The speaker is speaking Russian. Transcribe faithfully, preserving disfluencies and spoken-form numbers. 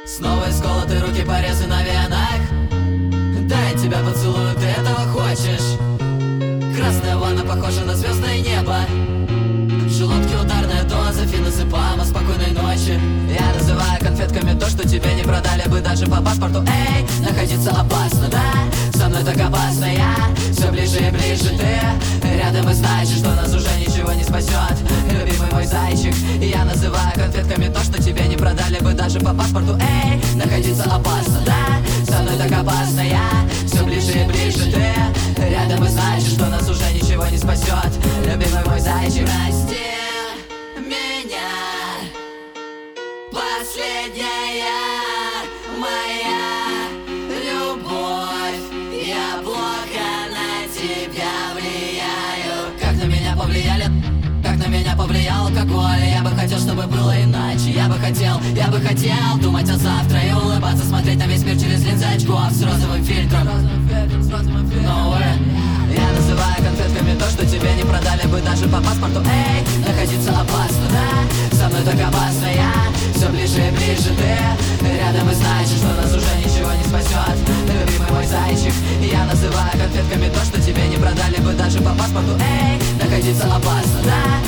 Снова исколоты руки, порезы на венах. Дай тебя поцелую, ты этого хочешь? Красная ванна похожа на звездное небо. В желудке ударная доза, феназепама, спокойной ночи. Я называю конфетками то, что тебе не продали бы даже по паспорту. Эй, находиться опасно, да? Со мной так опасно я. Все ближе и ближе ты рядом, и значит, что нас уже ничего не спасет. Любимый мой зайчик. Я называю конфетками то, что тебе не продали бы даже по паспорту. Эй, находиться опасно, да? Со мной так опасно я. Все ближе и ближе ты рядом, и значит, что нас уже ничего не спасет. Любимый мой зайчик. Прости меня, последняя моя любовь. Я плохо на тебя влияю. Как на меня повлияли, как на меня повлиял алкоголь. Я бы хотел, чтобы было иначе. Я бы хотел, я бы хотел думать о завтра и улыбаться, смотреть на весь мир через линзы очков с розовым фильтром. No way. Я называю конфетками то, что тебе не продали бы даже по паспорту. Эй, находиться опасно, да? Со мной так опасно я. Все ближе и ближе ты рядом, и значит, что нас уже ничего не спасет. Любимый мой зайчик. Я называю конфетками то, что тебе не продали бы даже по паспорту. Эй, находиться опасно, да?